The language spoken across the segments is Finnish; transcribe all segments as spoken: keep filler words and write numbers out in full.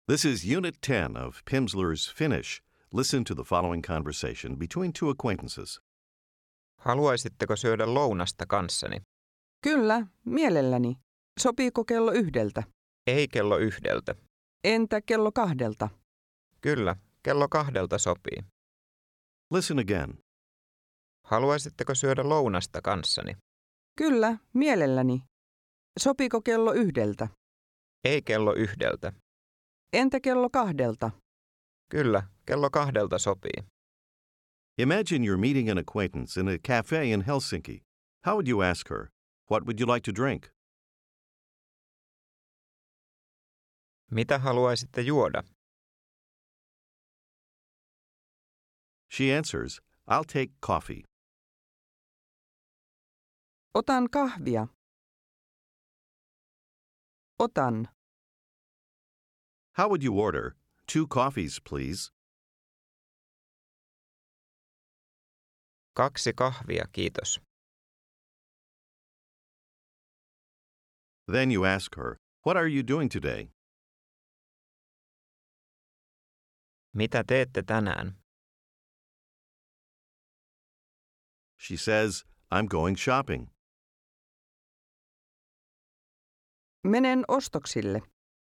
This is Unit ten of Pimsleur's Finnish. Listen to the following conversation between two acquaintances. Haluaisitteko syödä lounasta kanssani? Kyllä, mielelläni. Sopiiko kello yhdeltä? Ei kello yhdeltä. Entä kello kahdelta? Kyllä, kello kahdelta sopii. Listen again. Haluaisitteko syödä lounasta kanssani? Kyllä, mielelläni. Sopiiko kello yhdeltä? Ei kello yhdeltä. Entä kello kahdelta? Kyllä, kello kahdelta sopii. Imagine you're meeting an acquaintance in a cafe in Helsinki. How would you ask her? What would you like to drink? Mitä haluaisitte juoda? She answers, I'll take coffee. Otan kahvia. Otan. How would you order? Two coffees, please. Kaksi kahvia, kiitos. Then you ask her, what are you doing today? Mitä teette tänään? She says, I'm going shopping. Menen ostoksille.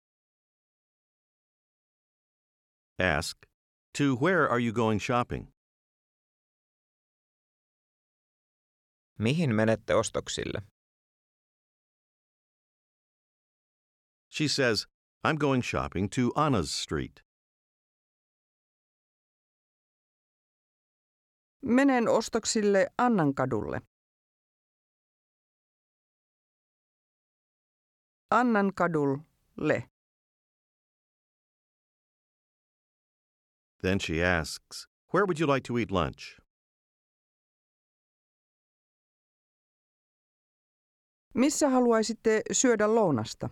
Ask, to where are you going shopping? Mihin menette ostoksille? She says, I'm going shopping to Anna's Street. Menen ostoksille Annankadulle. Annankadulle. Then she asks, where would you like to eat lunch? Missä haluaisitte syödä lounasta?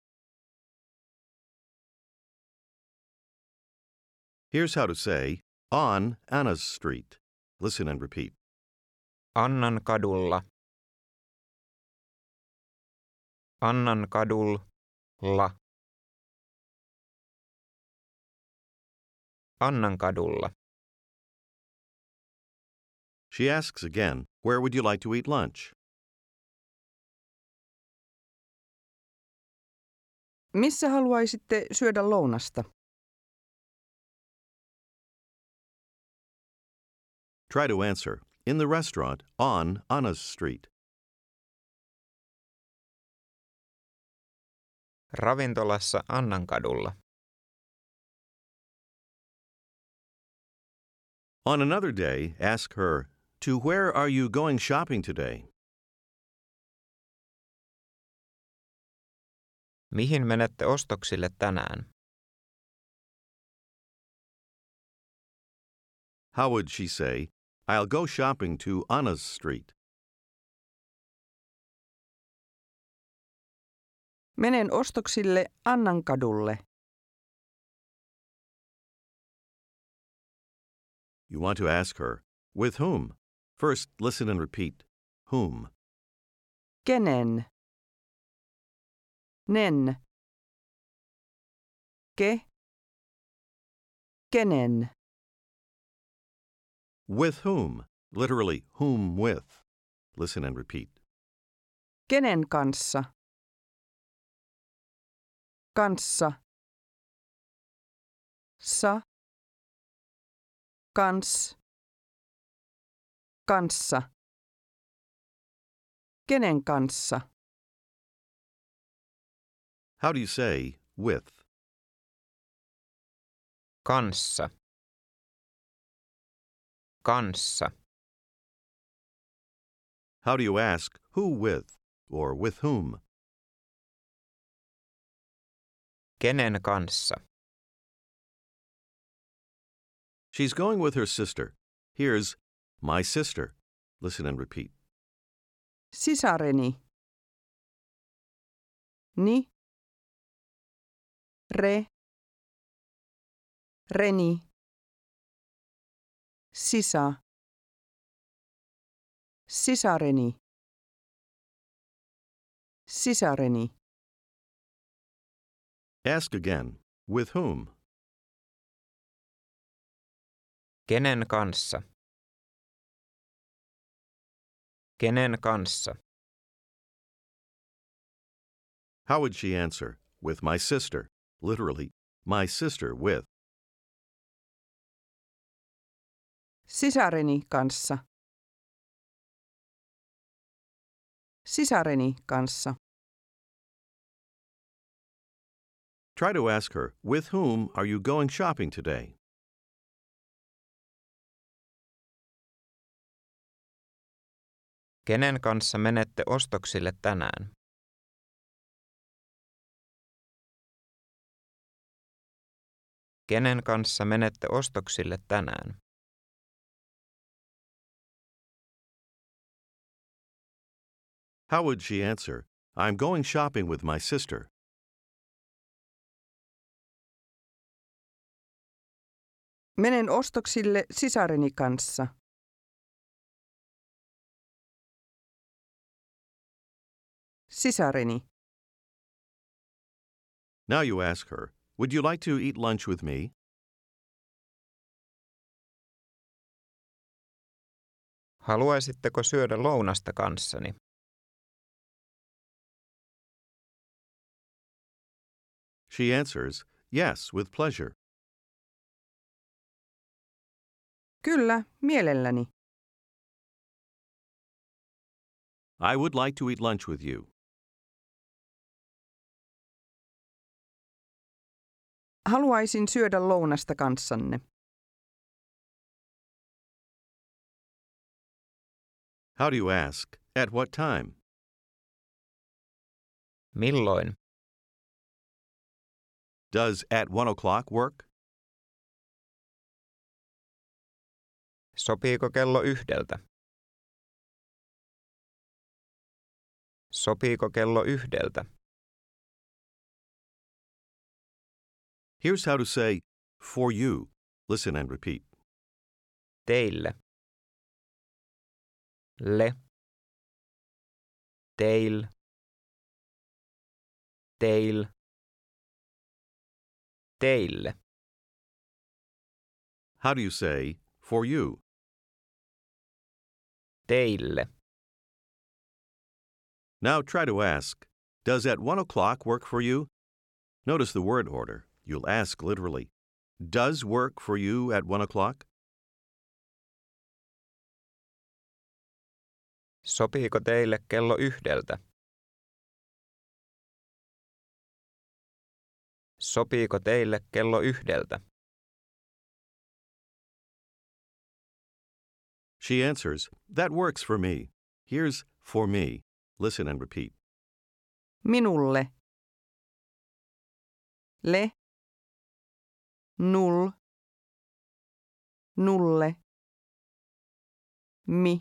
Here's how to say, on Anna's Street. Listen and repeat. Annan kadulla. Annan kadulla. Annan kadulla. She asks again, where would you like to eat lunch? Missä haluaisitte syödä lounasta? Try to answer, in the restaurant on Anna's Street. Ravintolassa Annankadulla. On another day, ask her, to where are you going shopping today? Mihin menette ostoksille tänään? How would she say, I'll go shopping to Anna's Street? Menen ostoksille Annankadulle. You want to ask her, with whom? First, listen and repeat. Whom? Kenen? Nen. Ke? Kenen? With whom? Literally, whom with? Listen and repeat. Kenen kanssa? Kanssa. Sa. Kans. Kanssa. Kenen kanssa? How do you say with? Kanssa. Kanssa. How do you ask who with or with whom? Kenen kanssa? She's going with her sister. Here's my sister. Listen and repeat. Sisareni. Ni. Re. Reni. Sisa. Sisareni. Sisareni. Ask again. With whom? Kenen kanssa? Kenen kanssa? How would she answer? With my sister. Literally, my sister with. Sisareni kanssa. Sisareni kanssa. Try to ask her, with whom are you going shopping today? Kenen kanssa menette ostoksille tänään? Kenen kanssa menette ostoksille tänään? How would she answer? I'm going shopping with my sister. Menen ostoksille sisareni kanssa. Sisareni. Now you ask her, would you like to eat lunch with me? Haluaisitteko syödä lounasta kanssani? She answers, yes, with pleasure. Kyllä, mielelläni. I would like to eat lunch with you. Haluaisin syödä lounasta kanssanne. How do you ask? At what time? Milloin? Does at one o'clock work? Sopiiko kello yhdeltä? Sopiiko kello yhdeltä? Here's how to say, for you. Listen and repeat. Teille. Le. Teil. Teil. Teille. How do you say, for you? Teille. Now try to ask, does at one o'clock work for you? Notice the word order. You'll ask literally, does work for you at one o'clock? Sopiiko teille kello yhdeltä? Sopiiko teille kello yhdeltä? She answers, that works for me. Here's for me. Listen and repeat. Minulle. Le. Nul. Nulle. Mi.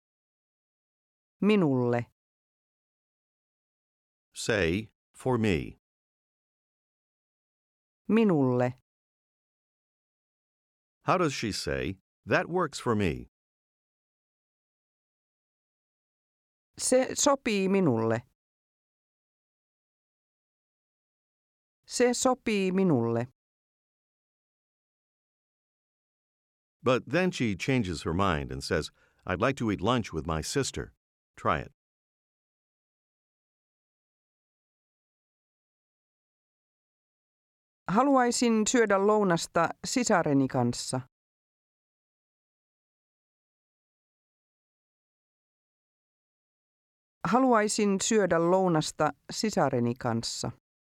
Minulle. Say, for me. Minulle. How does she say, that works for me? Se sopii minulle. Se sopii minulle. But then she changes her mind and says, I'd like to eat lunch with my sister. Try it. Haluaisin syödä lounasta sisareni kanssa. Haluaisin syödä lounasta sisareni kanssa.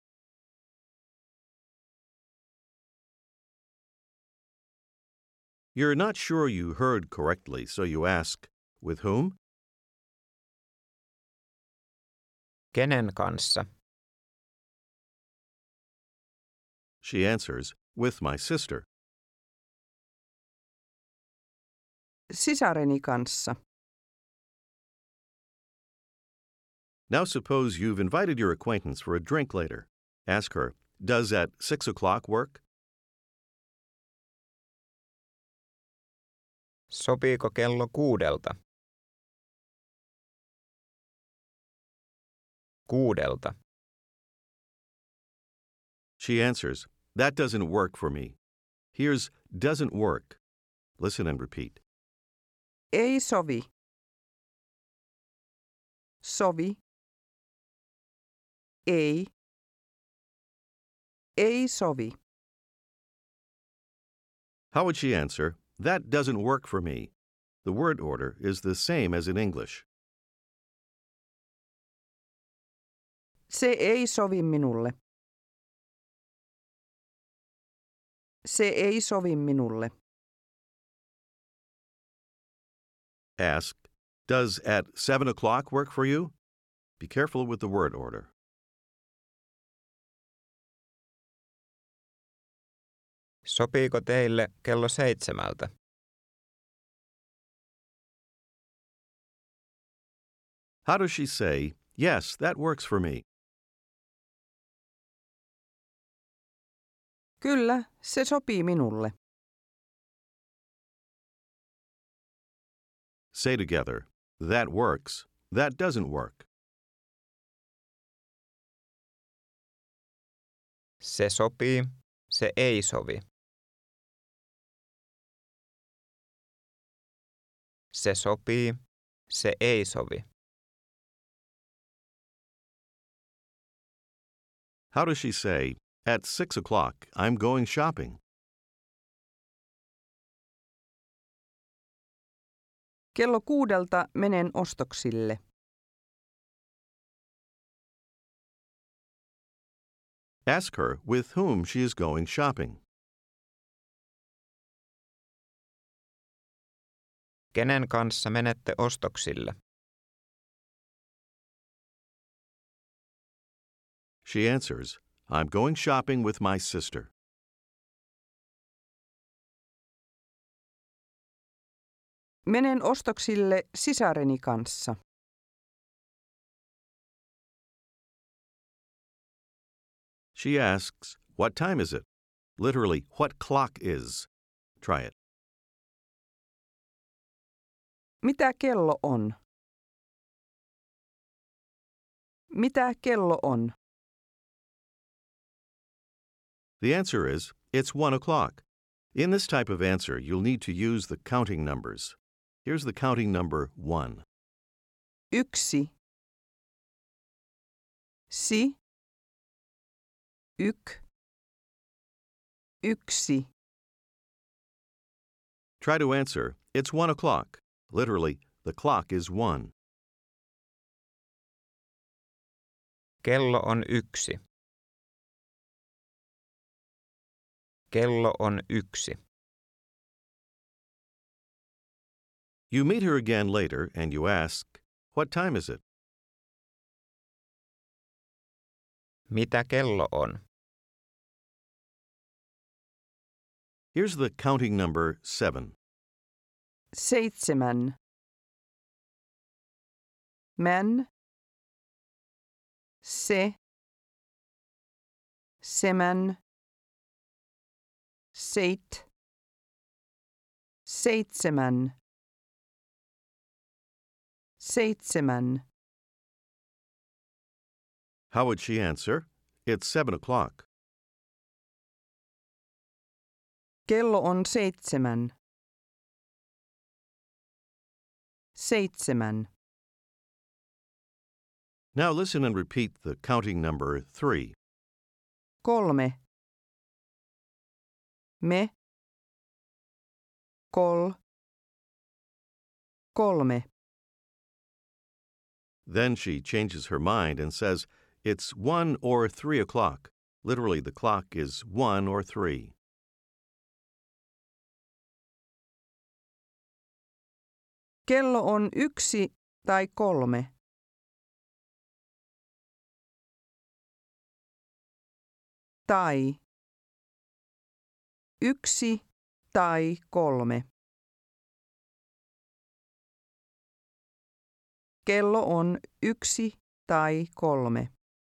You're not sure you heard correctly, so you ask, with whom? Kenen kanssa? She answers, with my sister. Sisareni kanssa. Now suppose you've invited your acquaintance for a drink later. Ask her, does at six o'clock work? Sopiiko kello kuudelta? Kuudelta. She answers, That doesn't work for me. Here's doesn't work. Listen and repeat. Ei sovi. Sovi. Ei. Ei sovi. How would she answer, that doesn't work for me? The word order is the same as in English. Se ei sovi minulle. Se ei sovi minulle. Ask, does at seven o'clock work for you? Be careful with the word order. Sopiiko teille kello seitsemältä? How does she say, yes, that works for me? Kyllä, se sopii minulle. Say together, that works, that doesn't work. Se sopii, se ei sovi. Se sopii, se ei sovi. How does she say, at six o'clock, I'm going shopping? Kello kuudelta menen ostoksille. Ask her with whom she is going shopping. Kenen kanssa menette ostoksille? She answers, I'm going shopping with my sister. Menen ostoksille sisareni kanssa. She asks, what time is it? Literally, what clock is? Try it. Mitä kello on? Mitä kello on? The answer is, it's one o'clock. In this type of answer, you'll need to use the counting numbers. Here's the counting number one. Yksi. Si. Yk. Yksi. Try to answer, it's one o'clock. Literally, the clock is one. Kello on yksi. Kello on yksi. You meet her again later and you ask, what time is it? Mitä kello on? Here's the counting number seven. Seitsemän. Män. Se. Semän. Seit. Seitsemän. Seitsemän. How would she answer? It's seven o'clock. Kello on seitsemän. Seitsemän. Now listen and repeat the counting number three. Kolme. Me. Kol. Kolme. Then she changes her mind and says, it's one or three o'clock. Literally, the clock is one or three. Kello on yksi tai kolme. Tai. Yksi tai kolme. Kello on yksi tai kolme.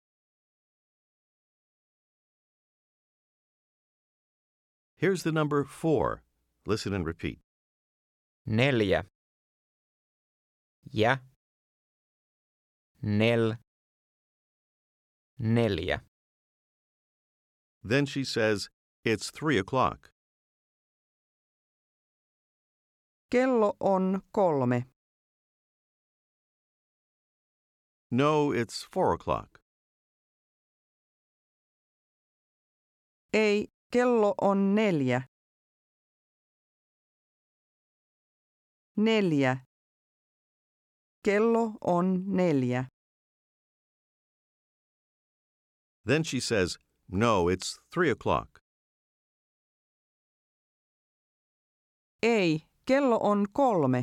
Here's the number four. Listen and repeat. Neljä. Ja. Nel. Neljä. Then she says, it's three o'clock. Kello on kolme. No, it's four o'clock. Ei, kello on neljä. Neljä. Kello on neljä. Then she says, no, it's three o'clock. Ei, kello on kolme.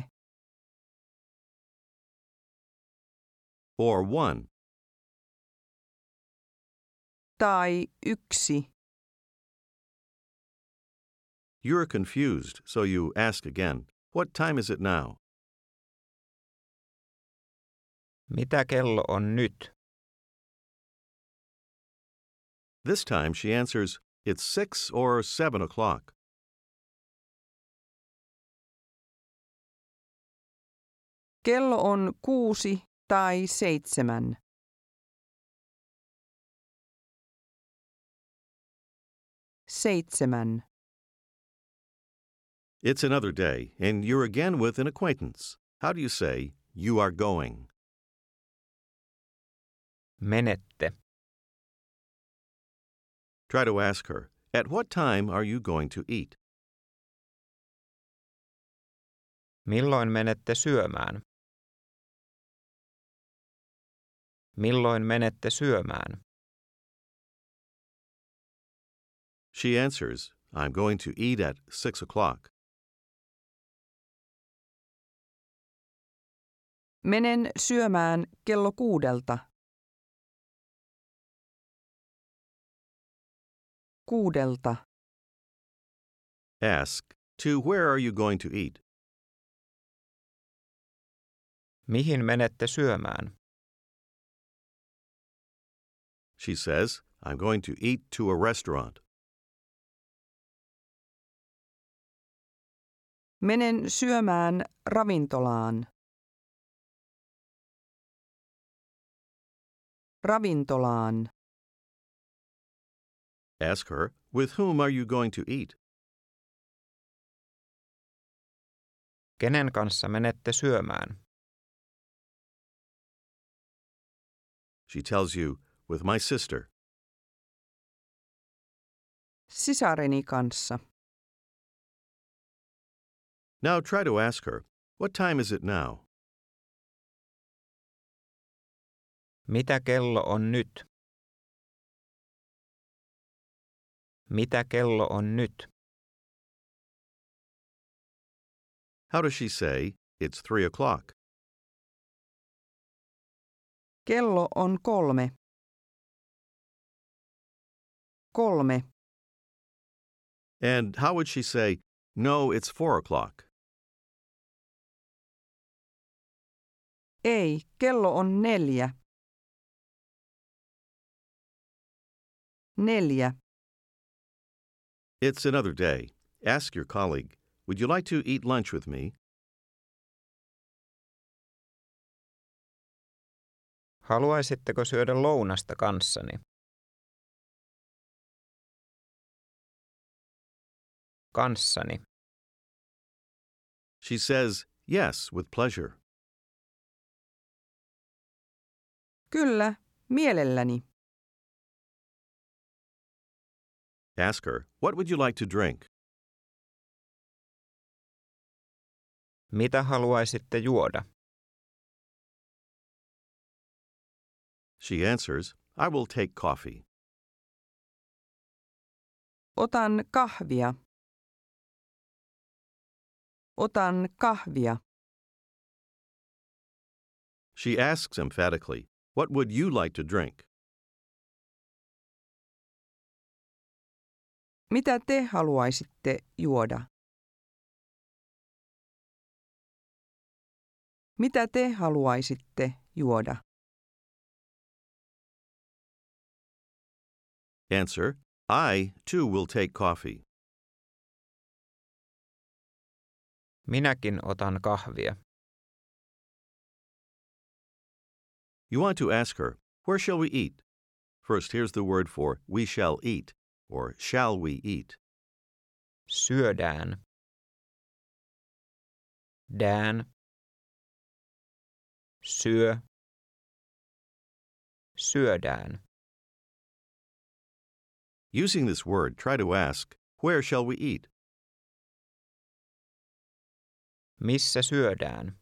Or one. Tai yksi. You're confused, so you ask again, what time is it now? Mitä kello on nyt? This time she answers, it's six or seven o'clock. Kello on kuusi tai seitsemän. Seitsemän. It's another day, and you're again with an acquaintance. How do you say, you are going? Menette. Try to ask her, at what time are you going to eat? Milloin menette syömään? Milloin menette syömään? She answers, I'm going to eat at six o'clock. Menen syömään kello kuudelta. Kuudelta. Ask, to where are you going to eat? Mihin menette syömään? She says, I'm going to eat to a restaurant. Menen syömään ravintolaan. Ravintolaan. Ask her, with whom are you going to eat? Kenen kanssa menette syömään? She tells you, with my sister. Sisareni kanssa. Now try to ask her, what time is it now? Mitä kello on nyt? Mitä kello on nyt? How does she say, it's three o'clock? Kello on kolme. Kolme. And how would she say, no, it's four o'clock? Ei, kello on neljä. Neljä. It's another day. Ask your colleague, would you like to eat lunch with me? Haluaisitteko syödä lounasta kanssani? Kanssani. She says, yes, with pleasure. Kyllä, mielelläni. Ask her, what would you like to drink? Mitä haluaisitte juoda? She answers, I will take coffee. Otan kahvia. Otan kahvia. She asks emphatically, what would you like to drink? Mitä te haluaisitte juoda? Mitä te haluaisitte juoda? Answer, I, too, will take coffee. Minäkin otan kahvia. You want to ask her, where shall we eat? First, here's the word for we shall eat. or shall we eat? Syödään. Dään. Syö. Syödään. Using this word, try to ask, where shall we eat? Missä syödään?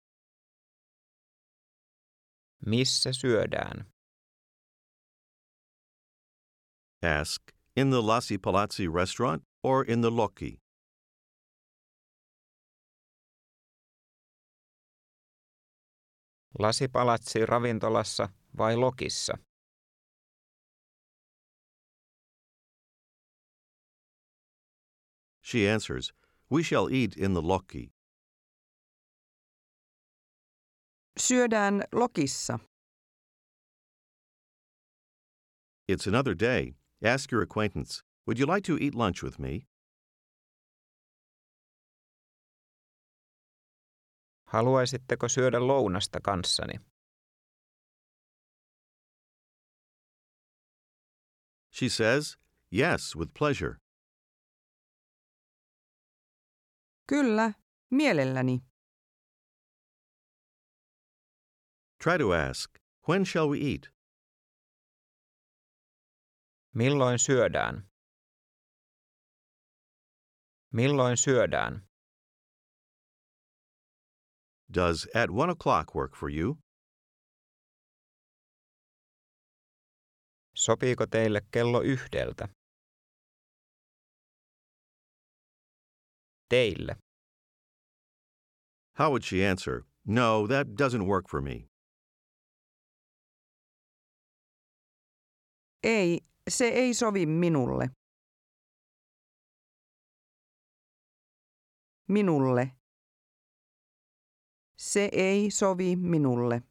Missä syödään? Ask, in the Lassi Palazzi restaurant or in the Locchi? Lasipalatsi ravintolassa vai Lokissa? She answers, we shall eat in the Locchi. Syödään Lokissa. It's another day. Ask your acquaintance, would you like to eat lunch with me? Haluaisitteko syödä lounasta kanssani? She says, yes, with pleasure. Kyllä, mielelläni. Try to ask, when shall we eat? Milloin syödään? Milloin syödään? Does at one o'clock work for you? Sopiiko teille kello yhdeltä? Teille. How would she answer, no, that doesn't work for me? Ei, se ei sovi minulle. Minulle. Se ei sovi minulle.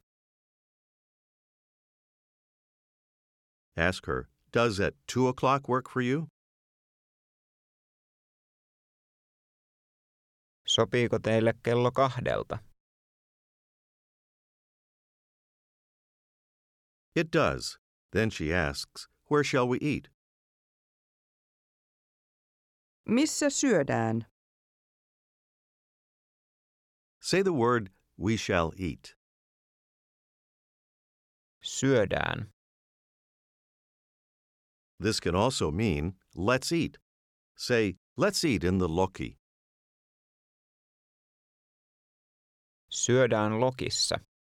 Ask her, does at two o'clock work for you? Sopiiko teille kello kahdelta? It does. Then she asks, where shall we eat? Missä syödään? Say the word, we shall eat. Syödään. This can also mean, let's eat. Say, let's eat in the Locchi. Syödään Lokissa.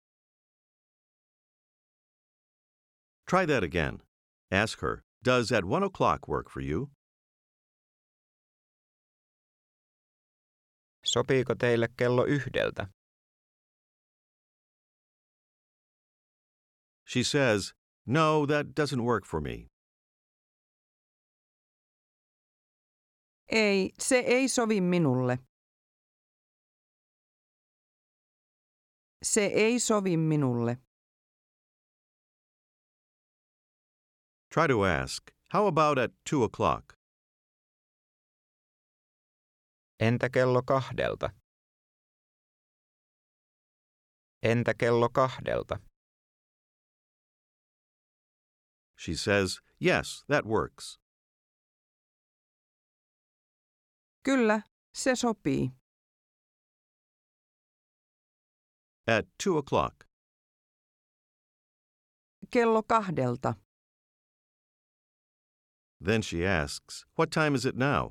Try that again. Ask her, does at one o'clock work for you? Sopiiko teille kello yhdeltä? She says, no, that doesn't work for me. Ei, se ei sovi minulle. Se ei sovi minulle. Try to ask, how about at two o'clock? Entä kello kahdelta? Entä kello kahdelta? She says, yes, that works. Kyllä, se sopii. At two o'clock. Kello kahdelta. Then she asks, what time is it now?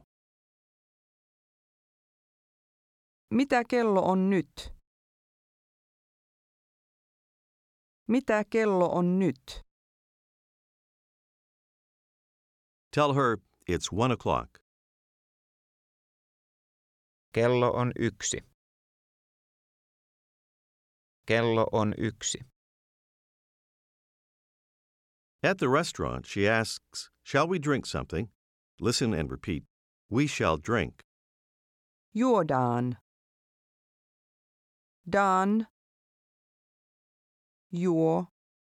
Mitä kello on nyt? Mitä kello on nyt? Tell her it's one o'clock. Kello on yksi. Kello on yksi. At the restaurant, she asks, shall we drink something? Listen and repeat, we shall drink. Juodaan. Daan. Juo.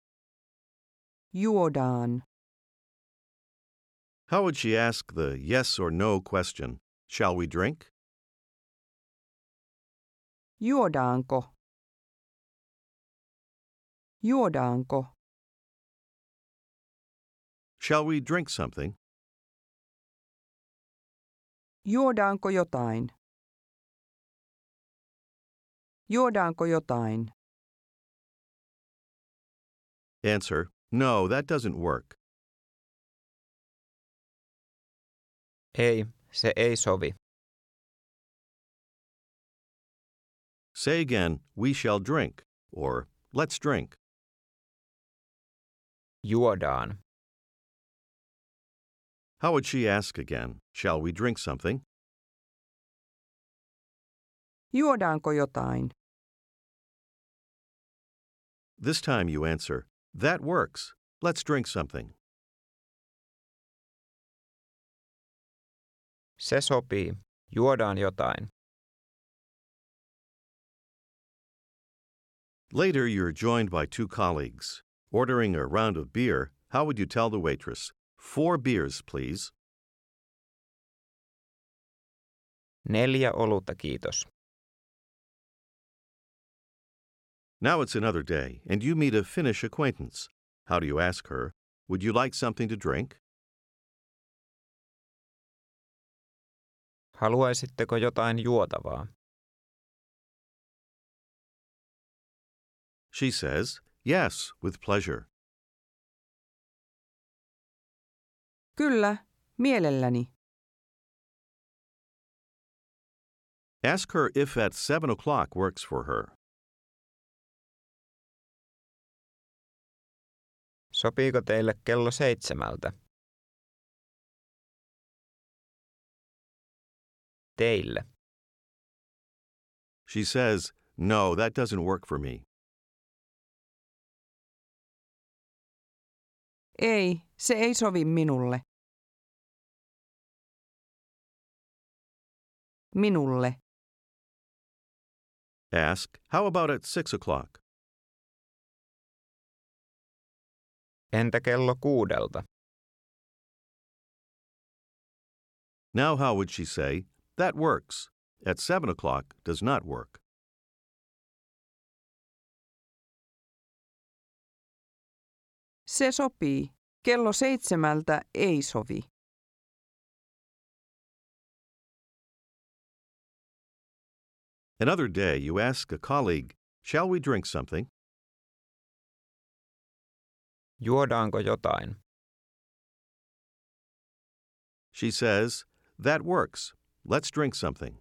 Juodaan. How would she ask the yes or no question? Shall we drink? Juodaanko? Juodaanko? Shall we drink something? Juodaanko jotain? Juodaanko jotain? Answer, no, that doesn't work. Ei, se ei sovi. Say again, we shall drink, or let's drink. Juodaan. How would she ask again? Shall we drink something? Juodaanko jotain? This time you answer, that works. Let's drink something. Se sopii. Juodaan jotain. Later, you're joined by two colleagues. Ordering a round of beer, how would you tell the waitress? Four beers, please. Neljä olutta, kiitos. Now it's another day, and you meet a Finnish acquaintance. How do you ask her, would you like something to drink? Haluaisitteko jotain juotavaa? She says, yes, with pleasure. Kyllä, mielelläni. Ask her if at seven o'clock works for her. Sopiiko teille kello seitsemältä? Teille. She says, no, that doesn't work for me. Ei, se ei sovi minulle. Minulle. Ask, how about at six o'clock? Entä kello kuudelta? Now how would she say, that works. At seven o'clock does not work. Se sopii. Kello seitsemältä ei sovi. Another day, you ask a colleague, shall we drink something? Juodaanko jotain? She says, that works. Let's drink something.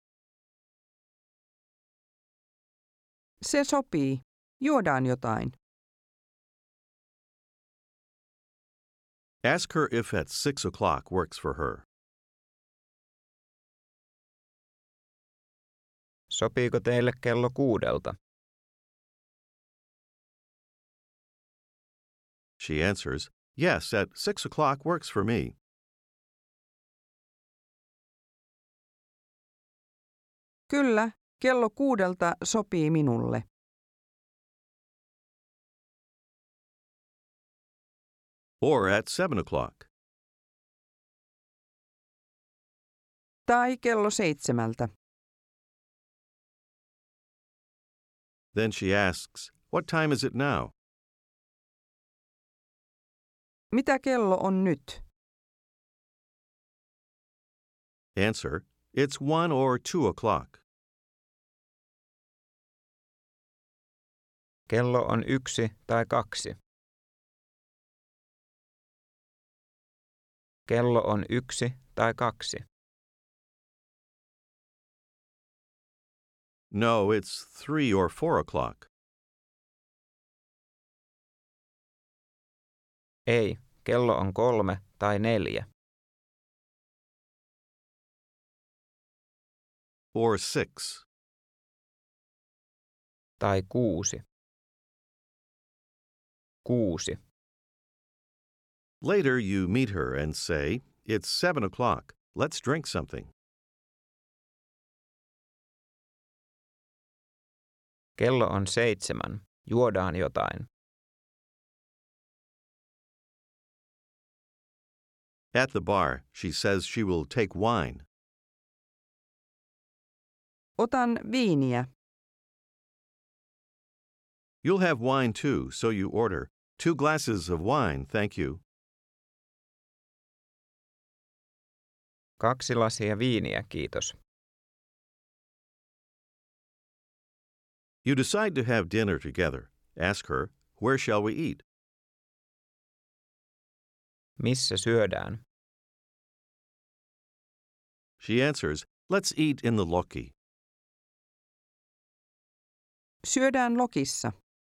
Se sopii. Juodaan jotain. Ask her if at six o'clock works for her. Sopiiko teille kello kuudelta? She answers, yes, at six o'clock works for me. Kyllä, kello kuudelta sopii minulle. Or at seven o'clock. Tai kello seitsemältä. Then she asks, what time is it now? Mitä kello on nyt? Answer, it's one or two o'clock. Kello on yksi tai kaksi. Kello on yksi tai kaksi. No, it's three or four o'clock. Ei, kello on kolme tai neljä. Or six. Tai kuusi. Kuusi. Later, you meet her and say, it's seven o'clock. Let's drink something. Kello on seitsemän. Juodaan jotain. At the bar, she says she will take wine. Otan viiniä. You'll have wine too, so you order. Two glasses of wine, thank you. Kaksi lasia viiniä, kiitos. You decide to have dinner together. Ask her, where shall we eat? Missä syödään? She answers, let's eat in the Loki. Syödään lokissa.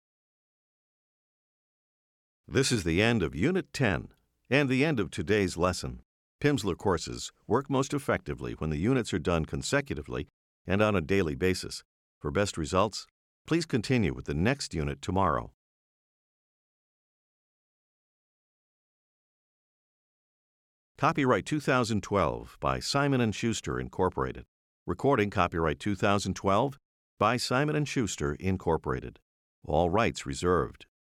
This is the end of Unit ten and the end of today's lesson. Pimsleur courses work most effectively when the units are done consecutively and on a daily basis. For best results, please continue with the next unit tomorrow. Copyright two thousand twelve by Simon and Schuster, Incorporated. Recording copyright two thousand twelve by Simon and Schuster, Incorporated. All rights reserved.